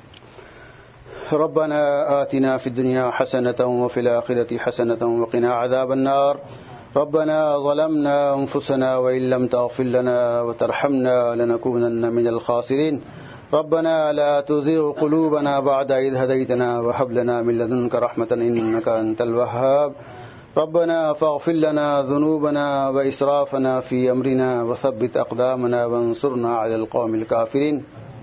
ربنا آتنا في الدنيا حسنة وفي الآخرة حسنة وقنا عذاب النار. ربنا ظلمنا أنفسنا وإن لم تغفر لنا وترحمنا لنكونن من الخاسرين. ربنا لا تزغ قلوبنا بعد إذ هديتنا وهب لنا من لدنك رحمة إنك أنت الوهاب. ربنا فاغفر لنا ذنوبنا وإسرافنا في أمرنا وثبت أقدامنا وانصرنا على القوم الكافرين.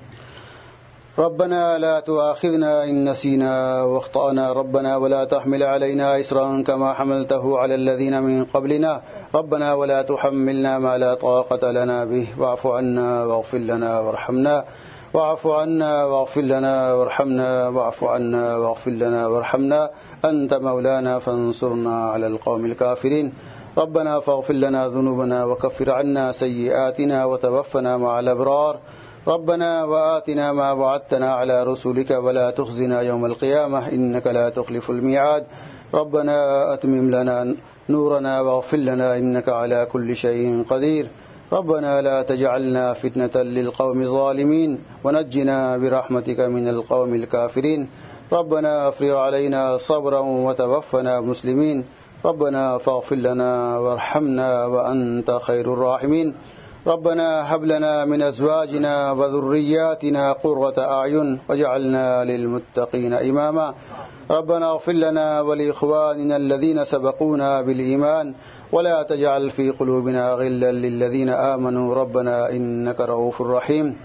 ربنا لا تؤاخذنا إن نسينا واخطأنا. ربنا ولا تحمل علينا إصرا كما حملته على الذين من قبلنا. ربنا ولا تحملنا ما لا طاقة لنا به واعف عنا واغفر لنا وارحمنا. واعف عنا واغفر لنا وارحمنا. واعف عنا واغفر لنا وارحمنا. أنت مولانا فانصرنا على القوم الكافرين. ربنا فاغفر لنا ذنوبنا وكفر عنا سيئاتنا وتوفنا مع الأبرار. ربنا وآتنا ما وعدتنا على رسولك ولا تخزنا يوم القيامة إنك لا تخلف الميعاد. ربنا أتمم لنا نورنا واغفر لنا إنك على كل شيء قدير. ربنا لا تجعلنا فتنة للقوم الظالمين ونجنا برحمتك من القوم الكافرين. ربنا افرغ علينا صبرا وتوفنا مسلمين. ربنا فاغفر لنا وارحمنا وأنت خير الراحمين. ربنا هب لنا من أزواجنا وذرياتنا قرة أعين واجعلنا للمتقين إماما. ربنا اغفر لنا ولإخواننا الذين سبقونا بالإيمان ولا تجعل في قلوبنا غلا للذين آمنوا ربنا إنك رؤوف رحيم.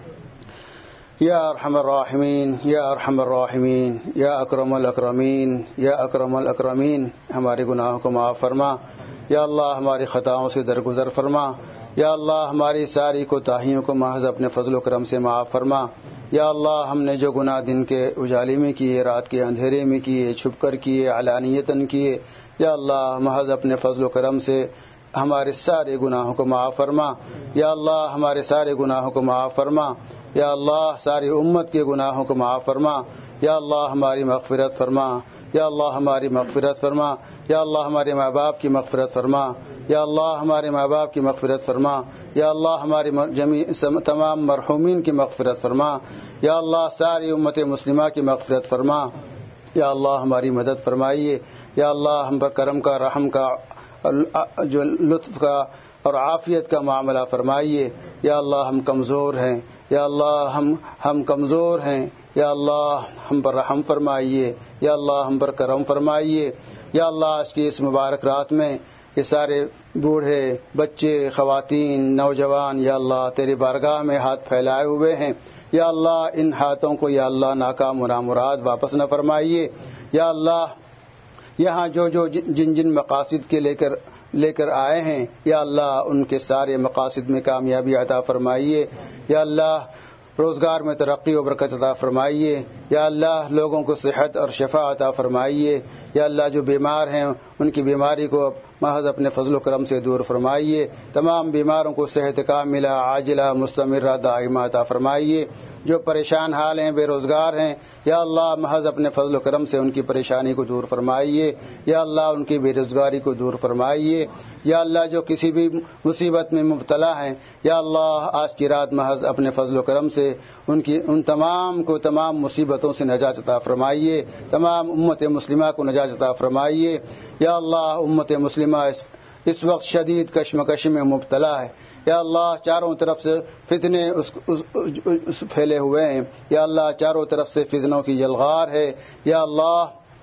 یا ارحم الراحمین یا ارحم الراحمین یا اکرم الاکرمین یا اکرم الاکرمین. ہمارے گناہوں کو معاف فرما یا اللہ, ہماری خطاؤں سے درگزر فرما یا اللہ, ہماری ساری کوتاہیوں کو محض اپنے فضل و کرم سے معاف فرما یا اللہ. ہم نے جو گناہ دن کے اجالے میں کیے, رات کے اندھیرے میں کیے, چھپ کر کیے, علانیتاً کیے, یا اللہ محض اپنے فضل و کرم سے ہمارے سارے گناہوں کو معاف فرما یا اللہ. ہمارے سارے گناہوں کو معاف فرما یا اللہ. ساری امت کے گناہوں کو معاف فرما یا اللہ. ہماری مغفرت فرما یا اللہ. ہماری مغفرت فرما یا اللہ. ہمارے ماں باپ کی مغفرت فرما یا اللہ. ہمارے ماں باپ کی مغفرت فرما یا اللہ. ہماری جمیع تمام مرحومین کی مغفرت فرما یا اللہ. ساری امت مسلمہ کی مغفرت فرما یا اللہ. ہماری مدد فرمائیے یا اللہ. ہم پر کرم کا, رحم کا, جو لطف کا اور عافیت کا معاملہ فرمائیے یا اللہ. ہم کمزور ہیں یا اللہ. ہم ہم کمزور ہیں یا اللہ. ہم پر رحم فرمائیے یا اللہ. ہم پر کرم فرمائیے یا اللہ. آج کی اس مبارک رات میں یہ سارے بوڑھے, بچے, خواتین, نوجوان یا اللہ تیری بارگاہ میں ہاتھ پھیلائے ہوئے ہیں یا اللہ. ان ہاتھوں کو یا اللہ ناکام و نامراد واپس نہ فرمائیے یا اللہ. یہاں جو جو جن جن مقاصد کے لے کر لے کر آئے ہیں یا اللہ, ان کے سارے مقاصد میں کامیابی عطا فرمائیے یا اللہ. روزگار میں ترقی و برکت عطا فرمائیے یا اللہ. لوگوں کو صحت اور شفا عطا فرمائیے یا اللہ. جو بیمار ہیں ان کی بیماری کو محض اپنے فضل و کرم سے دور فرمائیے. تمام بیماروں کو صحت کاملہ, عاجلہ, مستمرہ, دائمہ عطا فرمائیے. جو پریشان حال ہیں، بے روزگار ہیں، یا اللہ محض اپنے فضل و کرم سے ان کی پریشانی کو دور فرمائیے، یا اللہ ان کی بے روزگاری کو دور فرمائیے، یا اللہ جو کسی بھی مصیبت میں مبتلا ہیں، یا اللہ آج کی رات محض اپنے فضل و کرم سے ان کی ان تمام کو تمام مصیبتوں سے نجات عطا فرمائیے، تمام امت مسلمہ کو نجات عطا فرمائیے، یا اللہ امت مسلمہ اس, اس وقت شدید کشمکش میں مبتلا ہے، یا اللہ چاروں طرف سے فتنے اس, اس, اس پھیلے ہوئے ہیں، یا اللہ چاروں طرف سے فتنوں کی یلغار ہے، یا اللہ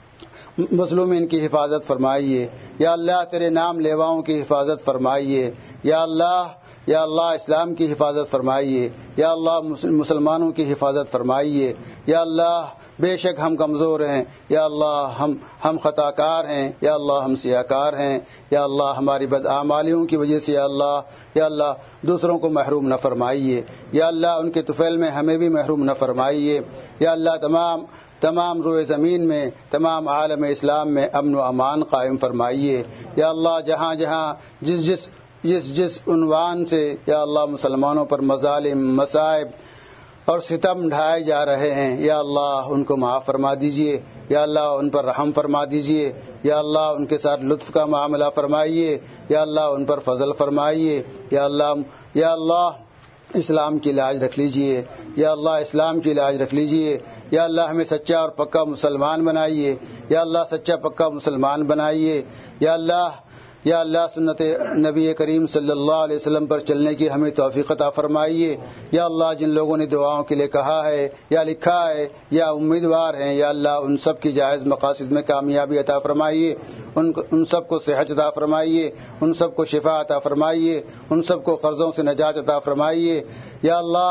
مظلومین کی حفاظت فرمائیے، یا اللہ تیرے نام لیواؤں کی حفاظت فرمائیے، یا اللہ یا اللہ اسلام کی حفاظت فرمائیے، یا اللہ مسلمانوں کی حفاظت فرمائیے، یا اللہ بے شک ہم کمزور ہیں، یا اللہ ہم ہم خطا کار ہیں، یا اللہ ہم سیاہ کار ہیں، یا اللہ ہماری بدعمالیوں کی وجہ سے یا اللہ یا اللہ دوسروں کو محروم نہ فرمائیے، یا اللہ ان کے طفیل میں ہمیں بھی محروم نہ فرمائیے، یا اللہ تمام تمام روئے زمین میں تمام عالم اسلام میں امن و امان قائم فرمائیے، یا اللہ جہاں جہاں جس جس جس جس عنوان سے یا اللہ مسلمانوں پر مظالم، مصائب اور ستم ڈھائے جا رہے ہیں، یا اللہ ان کو معاف فرما دیجئے، یا اللہ ان پر رحم فرما دیجئے، یا اللہ ان کے ساتھ لطف کا معاملہ فرمائیے، یا اللہ ان پر فضل فرمائیے، یا اللہ یا اللہ اسلام کی لاج رکھ لیجئے، یا اللہ اسلام کی لاج رکھ لیجئے، یا اللہ ہمیں سچا اور پکا مسلمان بنائیے، یا اللہ سچا پکا مسلمان بنائیے، یا اللہ یا اللہ سنت نبی کریم صلی اللہ علیہ وسلم پر چلنے کی ہمیں توفیق عطا فرمائیے، یا اللہ جن لوگوں نے دعاؤں کے لیے کہا ہے یا لکھا ہے یا امیدوار ہیں، یا اللہ ان سب کی جائز مقاصد میں کامیابی عطا فرمائیے، ان ان سب کو صحت عطا فرمائیے، ان سب کو شفا عطا فرمائیے، ان سب کو قرضوں سے نجات عطا فرمائیے، یا اللہ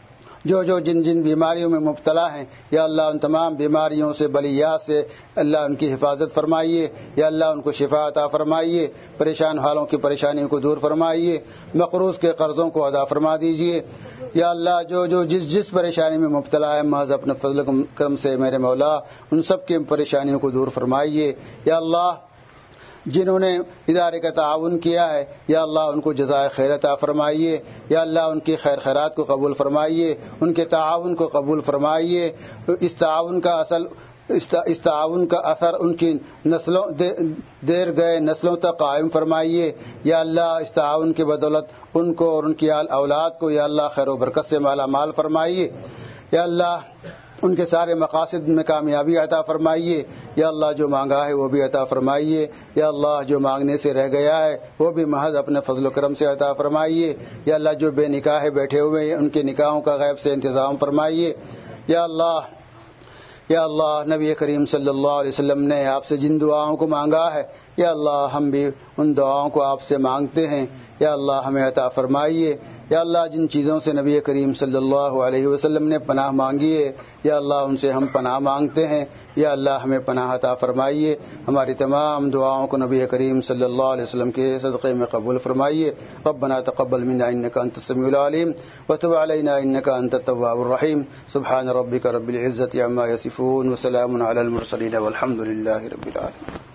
جو جو جن جن بیماریوں میں مبتلا ہیں، یا اللہ ان تمام بیماریوں سے بلیات سے اللہ ان کی حفاظت فرمائیے، یا اللہ ان کو شفا عطا فرمائیے، پریشان حالوں کی پریشانیوں کو دور فرمائیے، مقروض کے قرضوں کو ادا فرما دیجیے، یا اللہ جو جو جس جس پریشانی میں مبتلا ہے محض اپنے فضل و کرم سے میرے مولا ان سب کی پریشانیوں کو دور فرمائیے، یا اللہ جنہوں نے ادارے کا تعاون کیا ہے یا اللہ ان کو جزائے خیر عطا فرمائیے، یا اللہ ان کی خیر خیرات کو قبول فرمائیے، ان کے تعاون کو قبول فرمائیے، اس تعاون کا اصل اس تعاون کا اثر ان کی نسلوں دیر گئے نسلوں تک قائم فرمائیے، یا اللہ اس تعاون کی بدولت ان کو اور ان کی اولاد کو یا اللہ خیر و برکت سے مالا مال فرمائیے، یا اللہ ان کے سارے مقاصد میں کامیابی عطا فرمائیے، یا اللہ جو مانگا ہے وہ بھی عطا فرمائیے، یا اللہ جو مانگنے سے رہ گیا ہے وہ بھی محض اپنے فضل و کرم سے عطا فرمائیے، یا اللہ جو بے نکاح بیٹھے ہوئے ہیں ان کے نکاحوں کا غیب سے انتظام فرمائیے، یا اللہ یا اللہ نبی کریم صلی اللہ علیہ وسلم نے آپ سے جن دعاؤں کو مانگا ہے یا اللہ ہم بھی ان دعاؤں کو آپ سے مانگتے ہیں، یا اللہ ہمیں عطا فرمائیے، یا اللہ جن چیزوں سے نبی کریم صلی اللہ علیہ وسلم نے پناہ مانگی ہے یا اللہ ان سے ہم پناہ مانگتے ہیں، یا اللہ ہمیں پناہ عطا فرمائیے، ہماری تمام دعاؤں کو نبی کریم صلی اللہ علیہ وسلم کے صدقے میں قبول فرمائیے۔ ربنا تقبل منا انك انت السميع العليم وتب علينا انك انت التواب الرحيم۔ سبحان ربك رب العزة عما يصفون وسلام على المرسلين والحمد لله رب العالمين۔